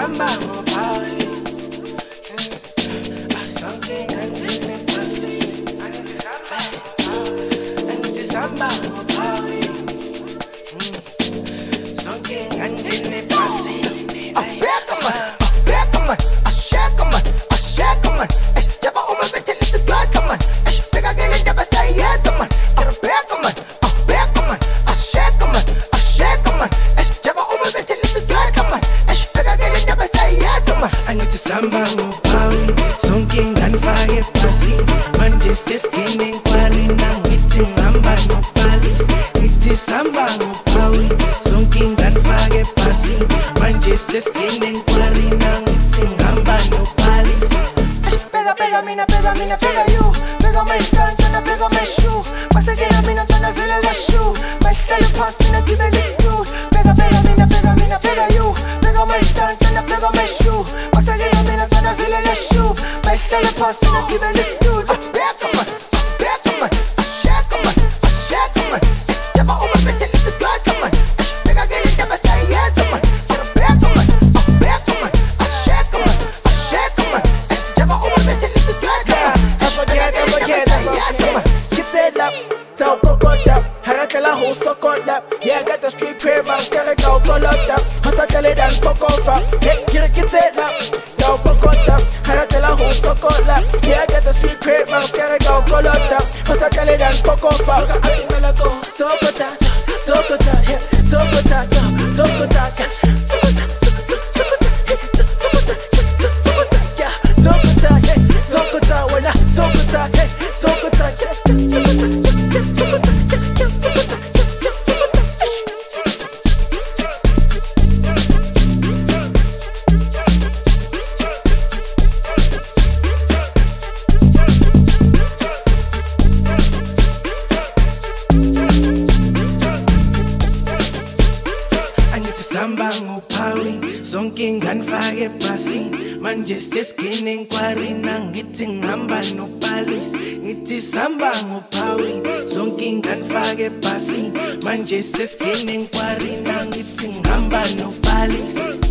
samba ngobawi sonke ngandile pasi angithi samba ngobawi sonke ngandile pasi Samba ngobawi sonke nganifake phasi manje sesingene kwari nangithi ngihamba nopalis ngithi samba ngobawi sonke nganifake phasi manje sesingene kwari nangithi ngihamba nopalis pega mina pega you pega my stand and pega my shoe masakela mina tana vile la shoe my style pass mina give this dude pega mina pega you pega my stand and pega my shoe masakela mina tana vile la shoe my style pass mina give this dude pega man shake man jaba over better little girl come on pega girl jaba say yes man pega man shake man jaba over better little girl yeah, I got the street crib, I'm scared to go pull up that. Must I tell it and fuck off up? Hey, get it up, go fuck up. I tell her who's so cold up. Yeah, I got the street crib, I'm scared to go pull up that. Must I tell it and fuck off up? I think I'll go talk with that, yeah, talk with that, Samba ngobawi sonke nganifake phasi manje sesingene kwari nangithi ngihamba nopalis ngithi samba ngobawi sonke nganifake phasi manje sesingene kwari nangithi ngihamba nopalis